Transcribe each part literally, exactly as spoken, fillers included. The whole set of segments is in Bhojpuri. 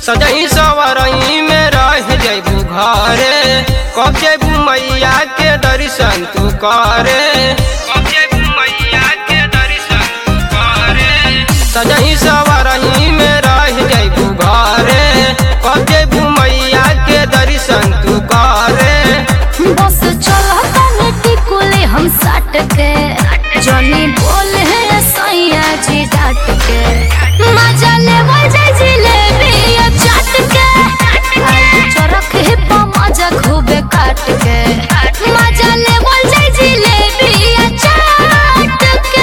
सजई सवरई में रह जैबू घरे, कब जैबू मैया के दर्शन तू करे, कब जैबू मैया के दर्शन तू करे। सजई सवरई में रह जैबू घरे, कब जैबू मैया के दर्शन तू करे। बस चला तने टिकुले हम साट के, जनी बोले है सैया जी डाट के, मजा ले वो जाय जिलेबी या चाट के, आई चरख है पा मजा खूबे काट के, मजा ले वो जाय जिलेबी या चाट के।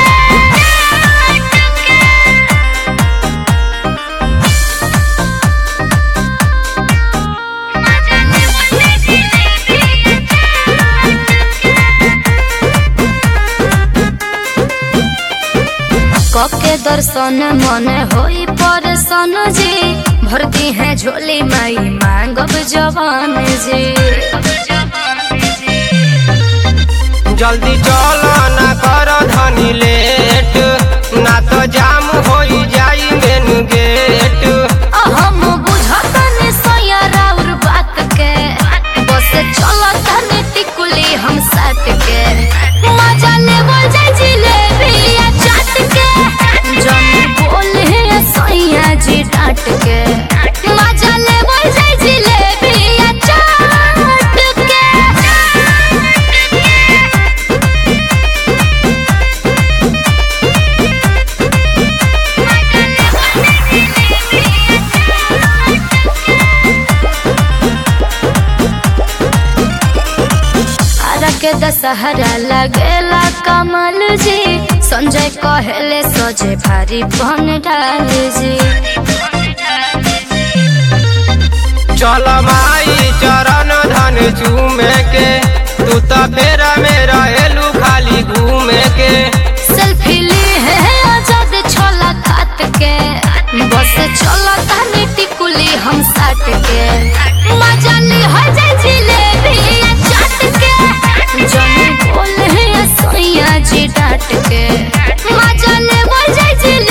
कके दर्शन मन होई परसन जी, भरती है झोली माई मांगब जवान जी। जल्दी चलो ना कर धनी लेट, ना तो जाम होई जाई मेन गेट। हम बुझतनी सैया राउर बात के, बस चलतनी टिकुली हम साट के, मजा लेवल जाय जिलेबी या चाट के, जन बोले है सैया जी डाट के, मजा लेवल जाय जिलेबी या चाट के। के दशहरा लगेला कमल जी, संजय कहेले सजे भारी पंडाल जी। चल माई चरण धन चूमे के, तू तो फेरा में रहेलू खाली घूमे के। सेल्फी ली है आजाद छोला खात के, बस छोला तानी टिकुली हम साट के, मजा ली हो जाय जिलेबी या चाट के, जनी बोले है सैया जी डाट के, मजा ले वो जाय जिलेबी।